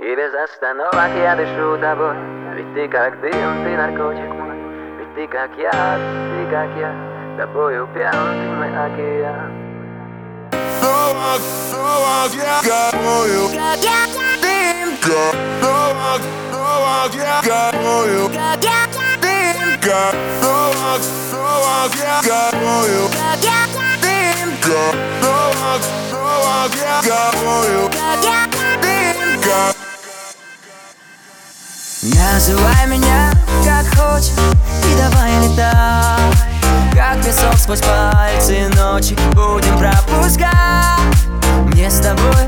И без остановок я дышу тобой. Ведь ты как дым, ты наркотик мой. Ведь ты как я, тобою пьян, ты мой океан. Снова я тобою, дымка. Снова я тобою, дымка. Снова я тобою, дымка. Снова я тобою, дымка. Называй меня как хочешь и давай летай, как песок сквозь пальцы ночи будем пропускать. Мне с тобой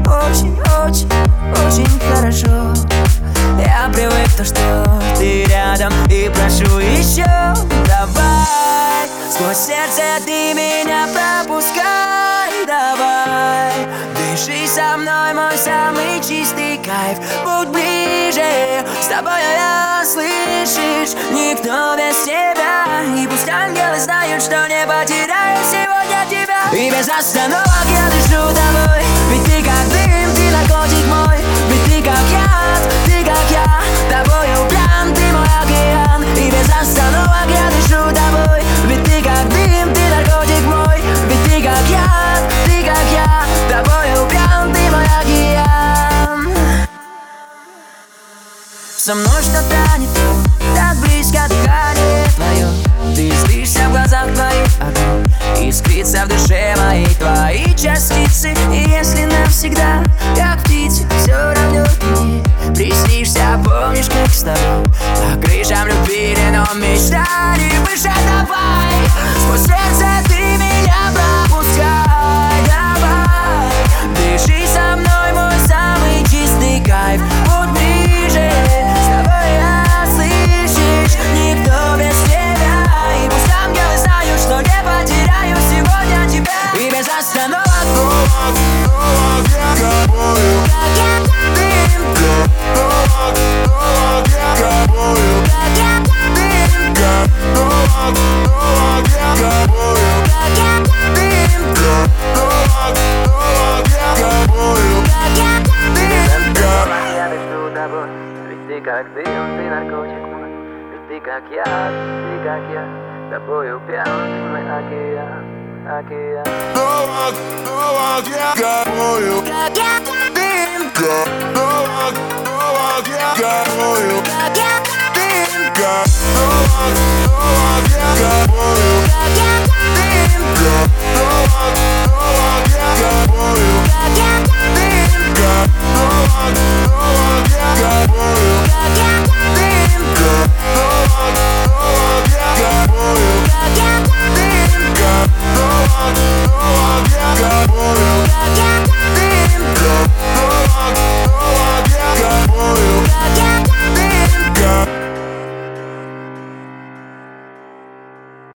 очень хорошо. Я привык то, что ты рядом, и прошу еще. Давай, сквозь сердце ты меня пропускай. Давай, дыши со мной, мой самый чистый кайф. Будь ближе, с тобой я, слышишь, никто без тебя. И пусть ангелы знают, что не потеряю сегодня тебя. И без остановок я дышу тобой. Ведь ты как дым, ты наркотик мой. Ведь ты как я, тобою пьян, ты мой океан. И без остановок я дышу тобой. Ведь ты как дым, ты наркотик мой. Ведь ты как я, тобою пьян, ты мой океан. Со мной что-то не то, так близко дыхание твое. Ты злишься в глазах твоих огонь, искрится в душе моей твои частицы. И если навсегда, как птицы, все равно мне приснишься, помнишь, как с тобой по крышам любили, но мечтали выше. Давай, сквозь сердце ты меня пропускай. Давай, дыши со мной, мой самый чистый кайф. Будь ближе, с тобой я, слышишь, никто без тебя. И пусть ангелы знают, что не потеряю сегодня тебя. И без остановок я тобою, дымка. Снова я тобою, дымка. Снова я тобою, дымка. Снова я тобою, дымка. Я дышу тобой. Ведь ты как дым, ты наркотик мой. Ведь ты как я, тобою пьян, ты мой океан. Снова я тобою, дымка. Снова я тобою, дымка. Снова я тобою, дымка. Снова я тобою.